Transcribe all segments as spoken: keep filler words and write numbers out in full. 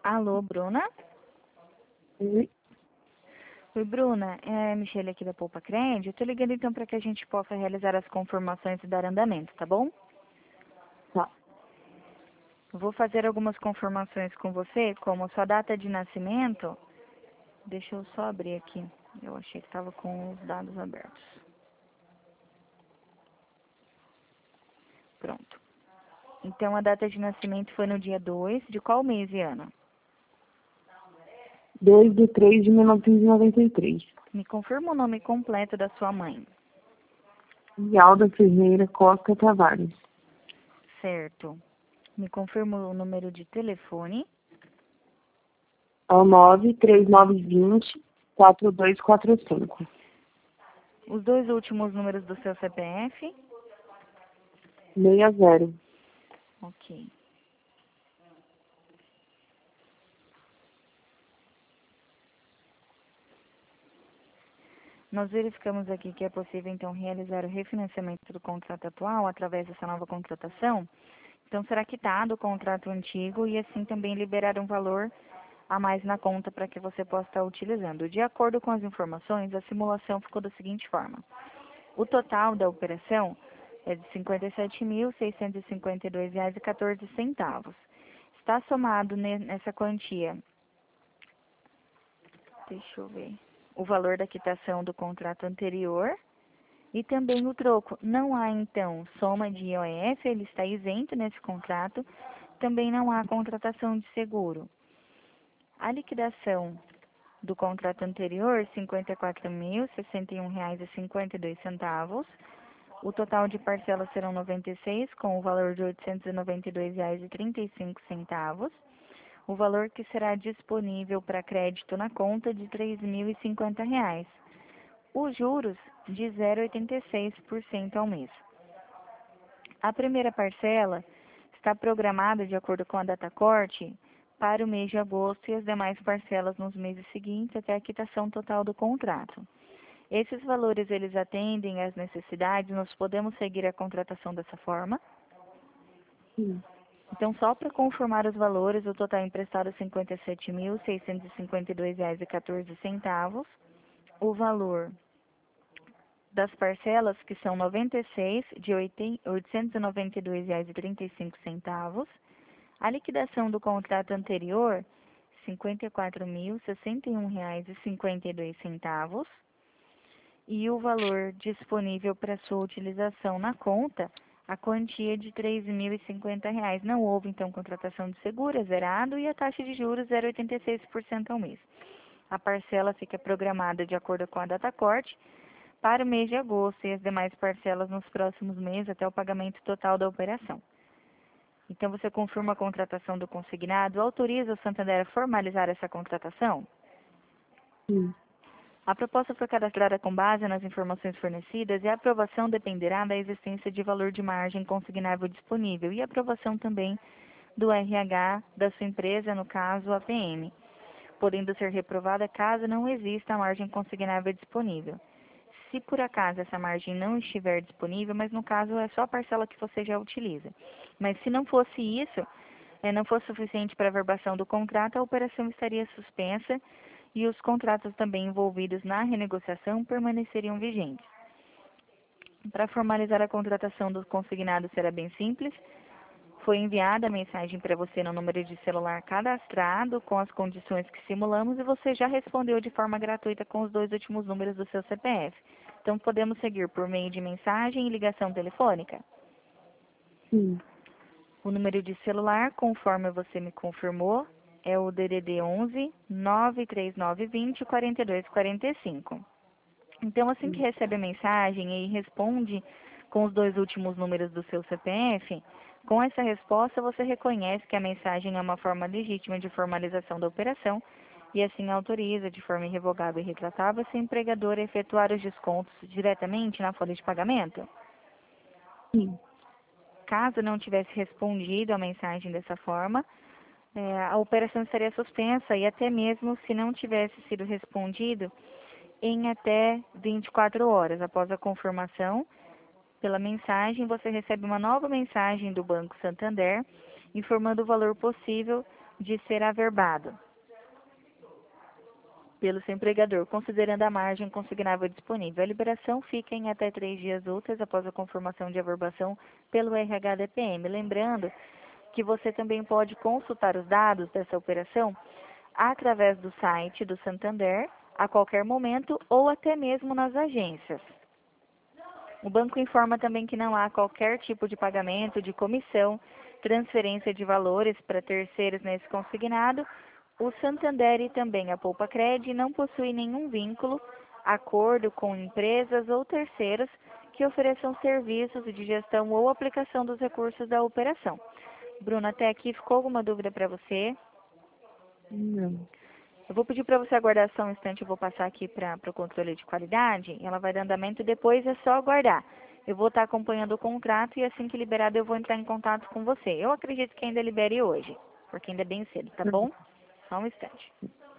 Alô, Bruna? Oi, Oi, Bruna. É a Michelle aqui da Poupa Crédito. Eu tô ligando então para que a gente possa realizar as confirmações e dar andamento, tá bom? tá. Eu vou fazer algumas confirmações com você, como sua data de nascimento. Deixa eu só abrir aqui. Eu achei que estava com os dados abertos. Pronto. Então, a data de nascimento foi no dia dois de qual mês e ano? dois de três de mil novecentos e noventa e três. Me confirma o nome completo da sua mãe. Alda Ferreira Costa Tavares. Certo. Me confirma o número de telefone. É o nove três nove dois zero quatro dois quatro cinco. Os dois últimos números do seu C P F. seis zero. Ok. Nós verificamos aqui que é possível, então, realizar o refinanciamento do contrato atual através dessa nova contratação. Então, será quitado o contrato antigo e, assim, também liberar um valor a mais na conta para que você possa estar utilizando. De acordo com as informações, a simulação ficou da seguinte forma. O total da operação é de cinquenta e sete mil, seiscentos e cinquenta e dois reais e quatorze centavos. Está somado nessa quantia, deixa eu ver, o valor da quitação do contrato anterior e também o troco. Não há, então, soma de I O F, ele está isento nesse contrato. Também não há contratação de seguro. A liquidação do contrato anterior, cinquenta e quatro mil, sessenta e um reais e cinquenta e dois centavos. O total de parcelas serão noventa e seis, com o valor de oitocentos e noventa e dois reais e trinta e cinco centavos. O valor que será disponível para crédito na conta de três mil e cinquenta reais. Os juros de zero vírgula oitenta e seis por cento ao mês. A primeira parcela está programada de acordo com a data corte para o mês de agosto e as demais parcelas nos meses seguintes até a quitação total do contrato. Esses valores, eles atendem às necessidades, nós podemos seguir a contratação dessa forma. Sim. Então, só para confirmar os valores, o total emprestado é cinquenta e sete mil, seiscentos e cinquenta e dois reais e quatorze centavos. O valor das parcelas, que são noventa e seis, de oitocentos e noventa e dois reais e trinta e cinco centavos. A liquidação do contrato anterior, cinquenta e quatro mil, sessenta e um reais e cinquenta e dois centavos. E o valor disponível para sua utilização na conta, a quantia de três mil e cinquenta reais. Não houve, então, contratação de seguro, é zerado, e a taxa de juros zero vírgula oitenta e seis por cento ao mês. A parcela fica programada de acordo com a data corte para o mês de agosto e as demais parcelas nos próximos meses até o pagamento total da operação. Então, você confirma a contratação do consignado, autoriza o Santander a formalizar essa contratação? Sim. A proposta foi cadastrada com base nas informações fornecidas e a aprovação dependerá da existência de valor de margem consignável disponível e a aprovação também do R H da sua empresa, no caso a P M, podendo ser reprovada caso não exista a margem consignável disponível. Se por acaso essa margem não estiver disponível, mas no caso é só a parcela que você já utiliza. Mas se não fosse isso, é, não fosse suficiente para a verbação do contrato, a operação estaria suspensa e os contratos também envolvidos na renegociação permaneceriam vigentes. Para formalizar a contratação do consignado será bem simples. Foi enviada a mensagem para você no número de celular cadastrado com as condições que simulamos e você já respondeu de forma gratuita com os dois últimos números do seu C P F. Então, podemos seguir por meio de mensagem e ligação telefônica. Sim. O número de celular, conforme você me confirmou, é o D D D onze, nove três nove dois zero, quatro dois quatro cinco. Então, assim que recebe a mensagem e responde com os dois últimos números do seu C P F, com essa resposta você reconhece que a mensagem é uma forma legítima de formalização da operação e assim autoriza de forma irrevogável e retratável seu empregador a efetuar os descontos diretamente na folha de pagamento. Sim. Caso não tivesse respondido a mensagem dessa forma, é, a operação estaria suspensa e até mesmo se não tivesse sido respondido em até vinte e quatro horas após a confirmação pela mensagem, você recebe uma nova mensagem do Banco Santander informando o valor possível de ser averbado pelo seu empregador, considerando a margem consignável disponível. A liberação fica em até três dias úteis após a confirmação de averbação pelo R H D P M. Lembrando que você também pode consultar os dados dessa operação através do site do Santander, a qualquer momento, ou até mesmo nas agências. O banco informa também que não há qualquer tipo de pagamento, de comissão, transferência de valores para terceiros nesse consignado. O Santander e também a Poupa Cred não possuem nenhum vínculo, acordo com empresas ou terceiros que ofereçam serviços de gestão ou aplicação dos recursos da operação. Bruna, até aqui ficou alguma dúvida para você? Não. Eu vou pedir para você aguardar só um instante, eu vou passar aqui para o controle de qualidade, ela vai dar andamento e depois é só aguardar. Eu vou estar acompanhando o contrato e assim que liberado eu vou entrar em contato com você. Eu acredito que ainda libere hoje, porque ainda é bem cedo, tá bom? Só um instante.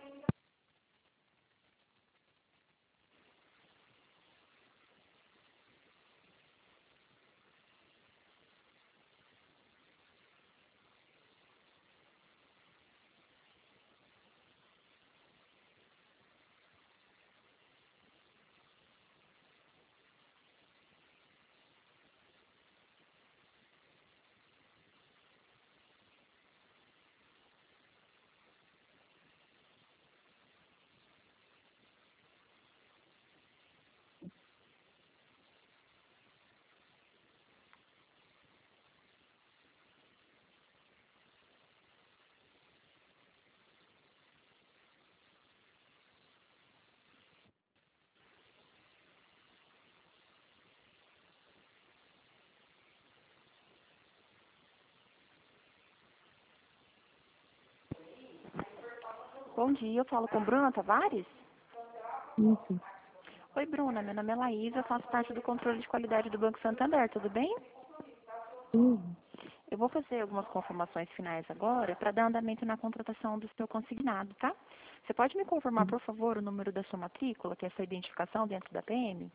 Bom dia, eu falo com Bruna Tavares? Isso. Oi, Bruna, meu nome é Laísa, eu faço parte do controle de qualidade do Banco Santander, tudo bem? Uhum. Eu vou fazer algumas confirmações finais agora para dar andamento na contratação do seu consignado, tá? Você pode me confirmar, por favor, o número da sua matrícula, que é a sua identificação dentro da P M?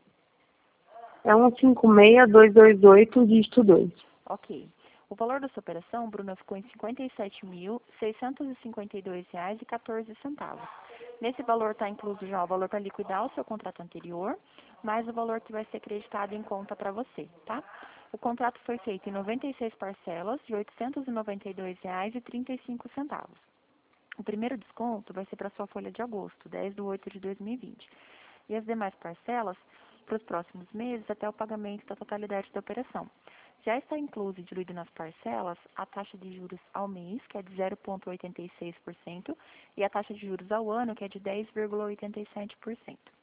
É um cinco seis dois dois oito, dígito dois. Ok. O valor da sua operação, Bruna, ficou em cinquenta e sete mil, seiscentos e cinquenta e dois reais e quatorze centavos. Nesse valor está incluso já o valor para liquidar o seu contrato anterior, mais o valor que vai ser acreditado em conta para você, tá? O contrato foi feito em noventa e seis parcelas de oitocentos e noventa e dois reais e trinta e cinco centavos. O primeiro desconto vai ser para a sua folha de agosto, dez de oito de dois mil e vinte. E as demais parcelas para os próximos meses até o pagamento da totalidade da operação. Já está incluso e diluído nas parcelas a taxa de juros ao mês, que é de zero vírgula oitenta e seis por cento, e a taxa de juros ao ano, que é de dez vírgula oitenta e sete por cento.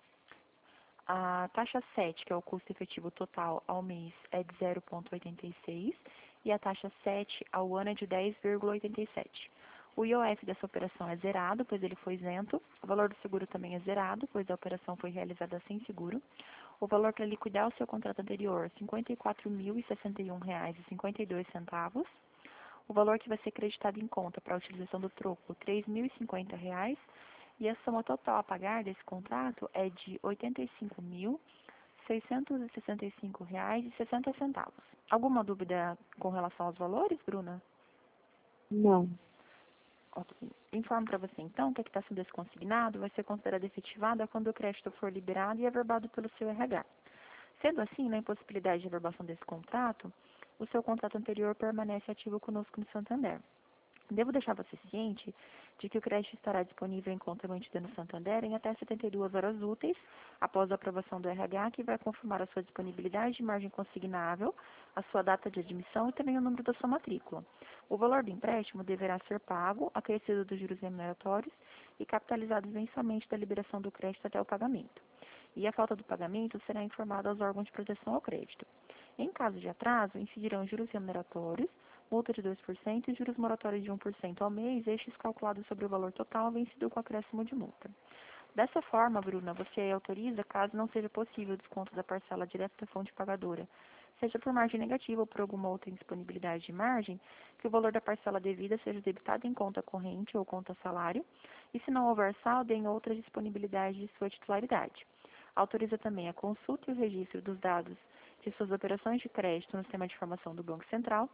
A taxa sete, que é o custo efetivo total ao mês, é de zero vírgula oitenta e seis por cento, e a taxa sete ao ano é de dez vírgula oitenta e sete por cento. O I O F dessa operação é zerado, pois ele foi isento. O valor do seguro também é zerado, pois a operação foi realizada sem seguro. O valor para liquidar o seu contrato anterior, cinquenta e quatro mil e sessenta e um reais e cinquenta e dois centavos. O valor que vai ser creditado em conta para a utilização do troco, três mil e cinquenta reais. E a soma total a pagar desse contrato é de oitenta e cinco mil, seiscentos e sessenta e cinco reais e sessenta centavos. Alguma dúvida com relação aos valores, Bruna? Não. Ok. Informo para você, então, que a quitação desse consignado vai ser considerada efetivada quando o crédito for liberado e averbado pelo seu R H. Sendo assim, na impossibilidade de averbação desse contrato, o seu contrato anterior permanece ativo conosco no Santander. Devo deixar você ciente de que o crédito estará disponível em conta mantida no Santander em até setenta e duas horas úteis, após a aprovação do R H, que vai confirmar a sua disponibilidade de margem consignável, a sua data de admissão e também o número da sua matrícula. O valor do empréstimo deverá ser pago, acrescido dos juros remuneratórios e capitalizado mensalmente da liberação do crédito até o pagamento. E a falta do pagamento será informada aos órgãos de proteção ao crédito. Em caso de atraso, incidirão juros remuneratórios, multa de dois por cento e juros moratórios de um por cento ao mês, estes calculados sobre o valor total vencido com acréscimo de multa. Dessa forma, Bruna, você autoriza, caso não seja possível o desconto da parcela direta da fonte pagadora, seja por margem negativa ou por alguma outra indisponibilidade de margem, que o valor da parcela devida seja debitado em conta corrente ou conta salário, e se não houver saldo, em outra disponibilidade de sua titularidade. Autoriza também a consulta e o registro dos dados de suas operações de crédito no sistema de informação do Banco Central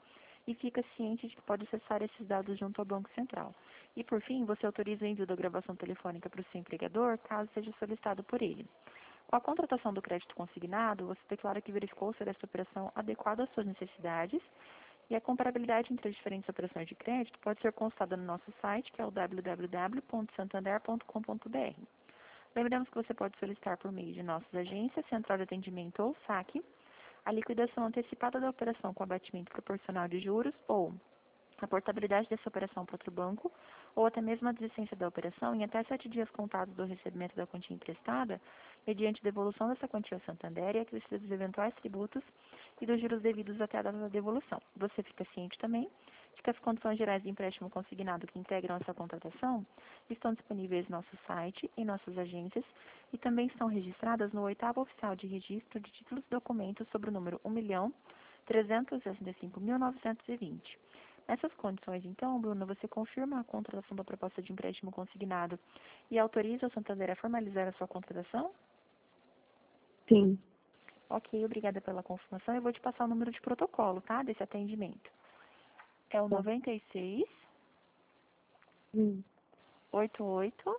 e fica ciente de que pode acessar esses dados junto ao Banco Central. E, por fim, você autoriza o envio da gravação telefônica para o seu empregador, caso seja solicitado por ele. Com a contratação do crédito consignado, você declara que verificou ser esta operação adequada às suas necessidades e a comparabilidade entre as diferentes operações de crédito pode ser consultada no nosso site, que é o w w w ponto santander ponto com ponto b r. Lembramos que você pode solicitar por meio de nossas agências, central de atendimento ou saque, a liquidação antecipada da operação com abatimento proporcional de juros ou a portabilidade dessa operação para outro banco, ou até mesmo a desistência da operação em até sete dias contados do recebimento da quantia emprestada, mediante devolução dessa quantia ao Santander e acrescido dos eventuais tributos e dos juros devidos até a data da devolução. Você fica ciente também de que as condições gerais de empréstimo consignado que integram essa contratação estão disponíveis no nosso site, em nossas agências, e também estão registradas no oitavo oficial de registro de títulos e documentos sobre o número um milhão trezentos e sessenta e cinco mil novecentos e vinte. Nessas condições, então, Bruno, você confirma a contratação da proposta de empréstimo consignado e autoriza o Santander a formalizar a sua contratação? Sim. Ok, obrigada pela confirmação. Eu vou te passar o número de protocolo, tá, desse atendimento. É o Tá. noventa e seis, Hum. oitenta e oito,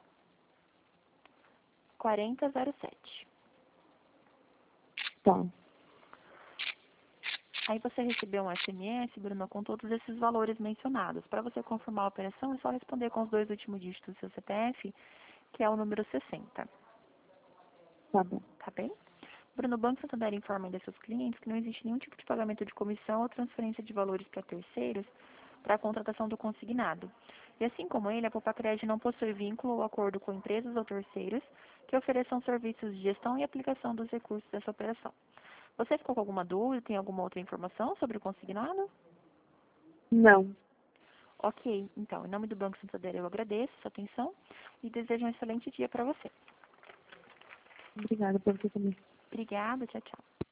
quarenta zero sete. Tá. Aí você recebeu um S M S, Bruno, com todos esses valores mencionados. Para você confirmar a operação, é só responder com os dois últimos dígitos do seu C P F, que é o número sessenta. Tá bom. Tá bem? Bruno, o Banco Santander informa ainda seus clientes que não existe nenhum tipo de pagamento de comissão ou transferência de valores para terceiros para a contratação do consignado. E assim como ele, a Popacred não possui vínculo ou acordo com empresas ou terceiros que ofereçam serviços de gestão e aplicação dos recursos dessa operação. Você ficou com alguma dúvida? Tem alguma outra informação sobre o consignado? Não. Ok, então, em nome do Banco Santander eu agradeço a sua atenção e desejo um excelente dia para você. Obrigada por você também. Obrigada, tchau, tchau.